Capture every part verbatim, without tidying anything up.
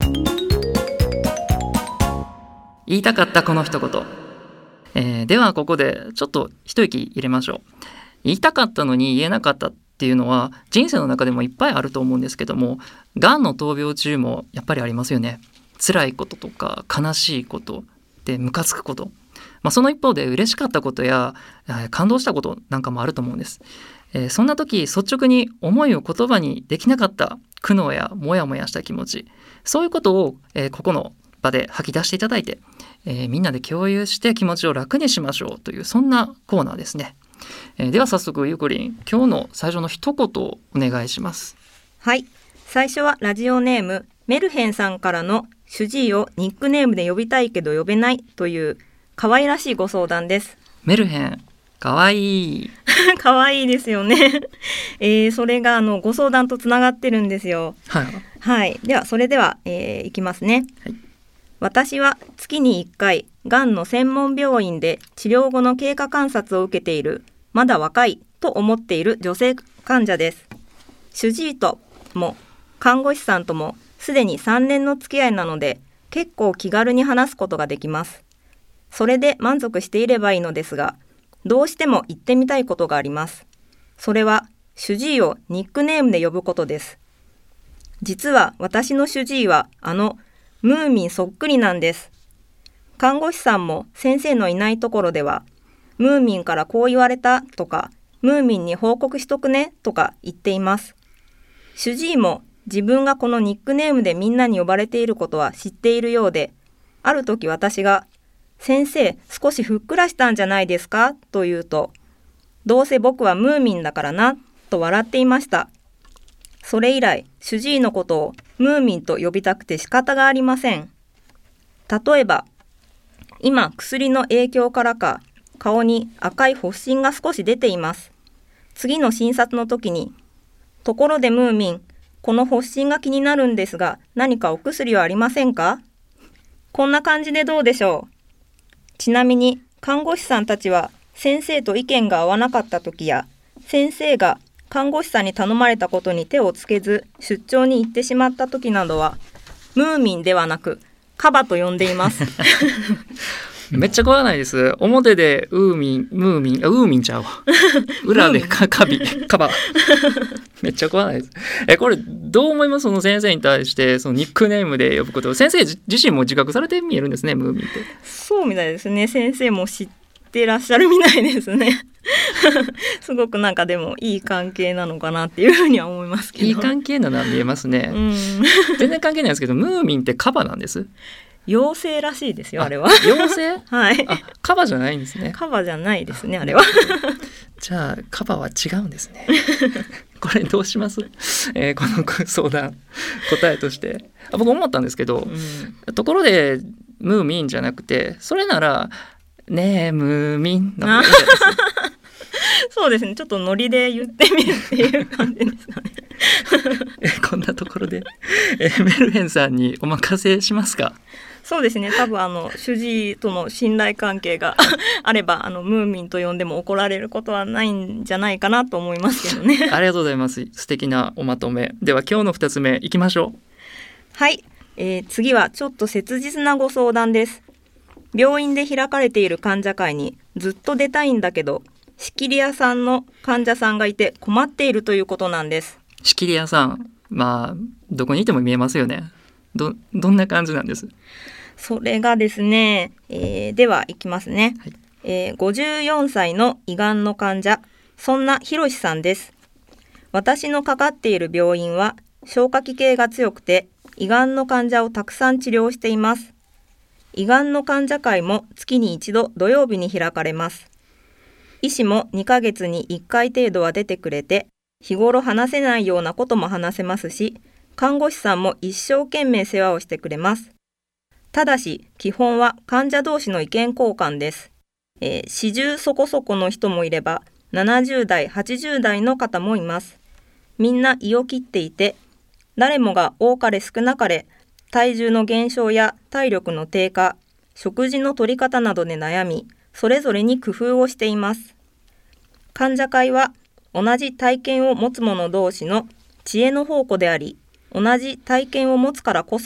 言いたかったこの一言、えー、ではここでちょっと一息入れましょう。言いたかったのに言えなかったっていうのは人生の中でもいっぱいあると思うんですけども、がんの闘病中もやっぱりありますよね。辛いこととか悲しいことでムカつくこと、まあ、その一方で嬉しかったことや感動したことなんかもあると思うんです。えー、そんな時率直に思いを言葉にできなかった苦悩やモヤモヤした気持ち、そういうことを、えー、ここの場で吐き出していただいて、えー、みんなで共有して気持ちを楽にしましょうという、そんなコーナーですね。えー、では早速ゆうこりん、今日の最初の一言をお願いします。 はい、最初はラジオネームメルヘンさんからの主治医をニックネームで呼びたいけど呼べないという可愛らしいご相談です。 メルヘンかわいいかわいいですよね、えー、それがあのご相談とつながってるんですよ。 はい、 はい、ではそれでは、えー、いきますね。 はい、 私は月にいっかいがんの専門病院で治療後の経過観察を受けているまだ若いと思っている女性患者です。主治医とも看護師さんともすでにさんねんの付き合いなので結構気軽に話すことができます。それで満足していればいいのですが、どうしても言ってみたいことがあります。それは主治医をニックネームで呼ぶことです。実は私の主治医はあのムーミンそっくりなんです。看護師さんも先生のいないところでは、ムーミンからこう言われたとか、ムーミンに報告しとくねとか言っています。主治医も自分がこのニックネームでみんなに呼ばれていることは知っているようで、ある時私が先生少しふっくらしたんじゃないですかと言うと、どうせ僕はムーミンだからなと笑っていました。それ以来主治医のことをムーミンと呼びたくて仕方がありません。例えば今薬の影響からか顔に赤い発疹が少し出ています。次の診察の時に、ところでムーミン、この発疹が気になるんですが何かお薬はありませんか？こんな感じでどうでしょう。ちなみに看護師さんたちは先生と意見が合わなかった時や、先生が看護師さんに頼まれたことに手をつけず出張に行ってしまった時などはムーミンではなくカバと呼んでいますめっちゃ怖ないです。表でウーミン、ムーミン、あウーミンちゃうわ裏でカカビ、カバめっちゃ怖ないです。えこれどう思います？その先生に対してそのニックネームで呼ぶことを先生自身も自覚されて見えるんですね、ムーミンって。 そうみたいですね。先生も知ってらっしゃるみたいですねすごくなんかでもいい関係なのかなっていうふうには思いますけど。 いい関係なのは見えますね、うん、全然関係ないですけど、ムーミンってカバなんです。 妖精らしいですよ、あれは。 妖精はいあ、カバじゃないんですね。 カバじゃないですね、あれはじゃあカバは違うんですねこれどうします、えー、この相談答えとしてあ僕思ったんですけど、うん、ところでムーミンじゃなくて、それならねえムーミンの方がいいじゃないですかそうですね、ちょっとノリで言ってみるっていう感じですかねえこんなところでえメルヘンさんにお任せしますか？ そうですね、多分あの主治医との信頼関係があればあのムーミンと呼んでも怒られることはないんじゃないかなと思いますけどねありがとうございます。素敵なおまとめでは今日のふたつめいきましょう。 はい、えー、次はちょっと切実なご相談です。病院で開かれている患者会にずっと出たいんだけど仕切り屋さんの患者さんがいて困っているということなんです。仕切り屋さん、まあどこにいても見えますよね。ど, どんな感じなんです？ それがですね、えー、ではいきますね、 はいえー、ごじゅうよんさいの胃がんの患者、そんなひろしさんです。私のかかっている病院は消化器系が強くて胃がんの患者をたくさん治療しています。胃がんの患者会も月に一度土曜日に開かれます。医師もにかげつにいっかい程度は出てくれて、日頃話せないようなことも話せますし、看護師さんも一生懸命世話をしてくれます。ただし基本は患者同士の意見交換です。えー、よんじゅうそこそこの人もいればななじゅうだいはちじゅうだいの方もいます。みんな胃を切っていて、誰もが多かれ少なかれ体重の減少や体力の低下、食事の取り方などで悩み、それぞれに工夫をしています。患者会は同じ体験を持つ者同士の知恵の宝庫であり、同じ体験を持つからこそ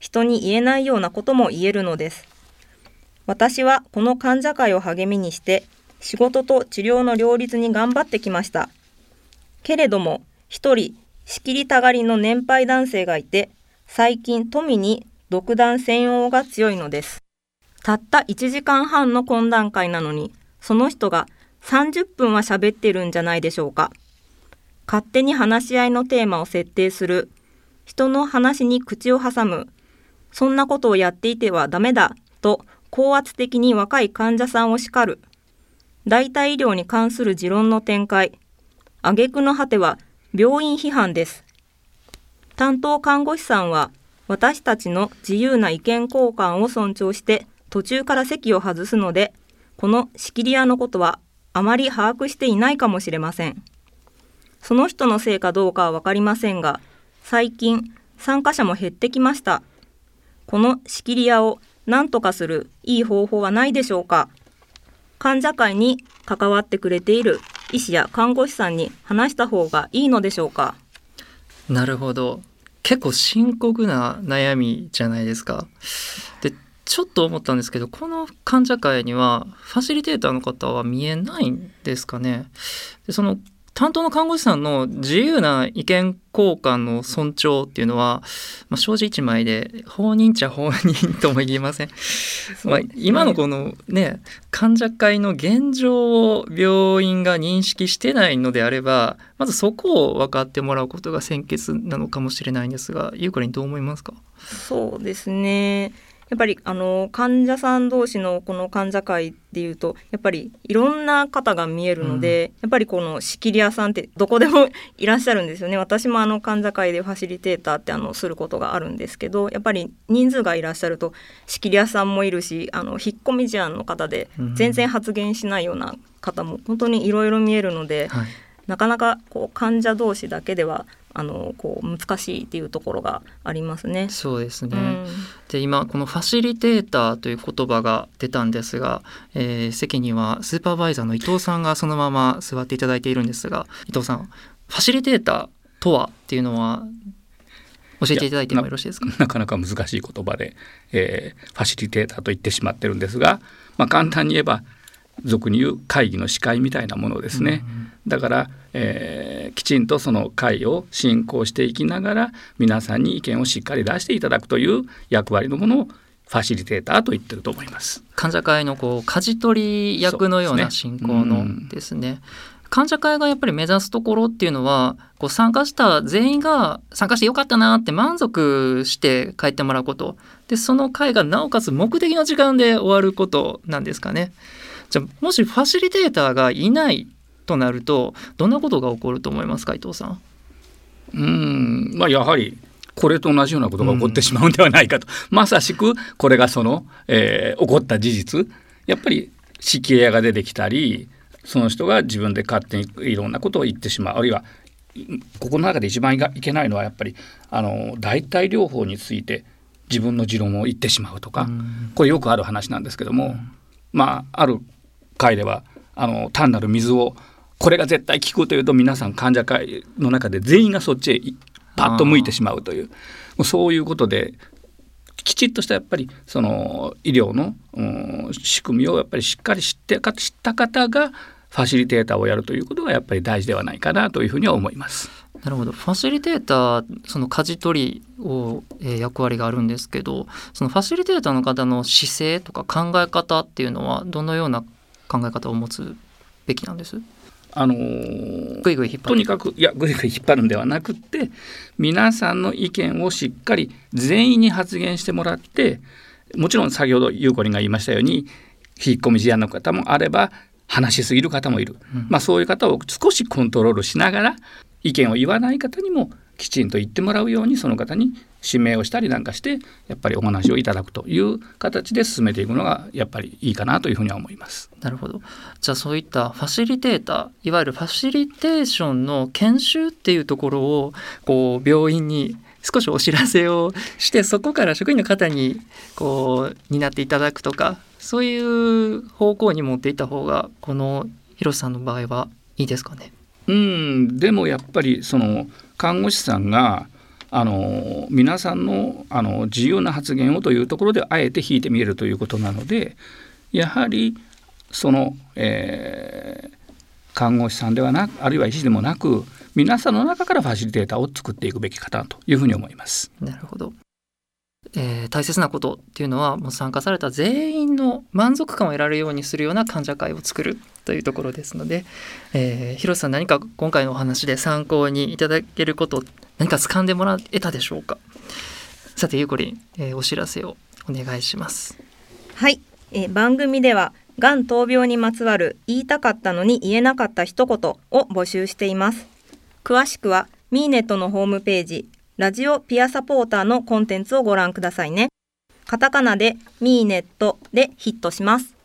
人に言えないようなことも言えるのです。私はこの患者会を励みにして仕事と治療の両立に頑張ってきました。けれども一人仕切りたがりの年配男性がいて、最近富に独断専用が強いのです。たったいちじかんはんの懇談会なのに、その人がさんじゅっぷんは喋ってるんじゃないでしょうか。勝手に話し合いのテーマを設定する、人の話に口を挟む、そんなことをやっていてはダメだと高圧的に若い患者さんを叱る、代替医療に関する持論の展開、挙句の果ては病院批判です。担当看護師さんは私たちの自由な意見交換を尊重して途中から席を外すので、この仕切り屋のことはあまり把握していないかもしれません。その人のせいかどうかは分かりませんが、最近参加者も減ってきました。この仕切り屋を何とかするいい方法はないでしょうか。患者会に関わってくれている医師や看護師さんに話した方がいいのでしょうか。 なるほど。結構深刻な悩みじゃないですか。で、ちょっと思ったんですけど、この患者会にはファシリテーターの方は見えないんですかね。で、その担当の看護師さんの自由な意見交換の尊重っていうのは、まあ、障子一枚で放任っちゃ放任とも言えません。まあ、今のこのね、患者会の現状を病院が認識してないのであれば、まずそこを分かってもらうことが先決なのかもしれないんですが、ゆうこりんどう思いますか？ そうですね。やっぱりあの患者さん同士のこの患者会でいうと、やっぱりいろんな方が見えるので、うん、やっぱりこの仕切り屋さんってどこでもいらっしゃるんですよね。私もあの患者会でファシリテーターってあのすることがあるんですけど、やっぱり人数がいらっしゃると仕切り屋さんもいるし、あの引っ込み思案の方で全然発言しないような方も本当にいろいろ見えるので、はい、なかなかこう患者同士だけではあのこう難しいっていうところがありますね。 そうですね、 うん、 で今このファシリテーターという言葉が出たんですが、えー、席にはスーパーバイザーの伊藤さんがそのまま座っていただいているんですが、伊藤さん、ファシリテーターとはっていうのは教えていただいてもよろしいですか？ な, なかなか難しい言葉で、えー、ファシリテーターと言ってしまってるんですが、まあ、簡単に言えば俗に言う会議の司会みたいなものですね、うん、だから、えー、きちんとその会を進行していきながら皆さんに意見をしっかり出していただくという役割のものをファシリテーターと言ってると思います。 患者会のこう舵取り役のような進行のですね、患者会がやっぱり目指すところっていうのは、こう参加した全員が参加してよかったなって満足して帰ってもらうことで、その会がなおかつ目的の時間で終わることなんですかね。じゃあもしファシリテーターがいないとなるとどんなことが起こると思いますか、伊藤さん。 うーん、まあ、やはりこれと同じようなことが起こってしまうんではないかと、うん、まさしくこれがその、えー、起こった事実、やっぱり仕切り屋が出てきたり、その人が自分で勝手にいろんなことを言ってしまう、あるいはここの中で一番いけないのはやっぱりあの代替療法について自分の持論を言ってしまうとか、うん、これよくある話なんですけども、うん、まあある会ではあの単なる水をこれが絶対効くというと、皆さん患者会の中で全員がそっちへパッと向いてしまうという、もうそういうことできちっとしたやっぱりその医療の、うん、仕組みをやっぱりしっかり知って知った方がファシリテーターをやるということがやっぱり大事ではないかなというふうには思います。 なるほど。ファシリテーター、その舵取りを、えー、役割があるんですけど、そのファシリテーターの方の姿勢とか考え方っていうのはどのような考え方を持つべきなんです？ あのー、 ぐいぐい引っ張るとにかくいやぐいぐい引っ張るんではなくって、皆さんの意見をしっかり全員に発言してもらって、もちろん先ほどゆうこりんが言いましたように引っ込み思案の方もあれば話しすぎる方もいる、うん、まあ、そういう方を少しコントロールしながら、意見を言わない方にもきちんと言ってもらうように、その方に指名をしたりなんかしてやっぱりお話をいただくという形で進めていくのがやっぱりいいかなというふうには思います。 なるほど。じゃあそういったファシリテーター、いわゆるファシリテーションの研修っていうところをこう病院に少しお知らせをして、そこから職員の方にこう担っていただくとか、そういう方向に持っていった方がこの広瀬さんの場合はいいですかね。 うん、でもやっぱりその看護師さんがあの皆さんの、あの自由な発言をというところであえて引いてみえるということなので、やはりその、えー、看護師さんではなく、あるいは医師でもなく、皆さんの中からファシリテーターを作っていくべきかなというふうに思います。 なるほど。えー、大切なことっていうのは、もう参加された全員の満足感を得られるようにするような患者会を作るというところですので、えー、広瀬さん、何か今回のお話で参考にいただけること、何か掴んでもらえたでしょうか。さてゆうこりん、えー、お知らせをお願いします。 はい、えー、番組ではがん闘病にまつわる言いたかったのに言えなかった一言を募集しています。詳しくはミーネットのホームページラジオピアサポーターのコンテンツをご覧くださいね。カタカナでミーネットでヒットします。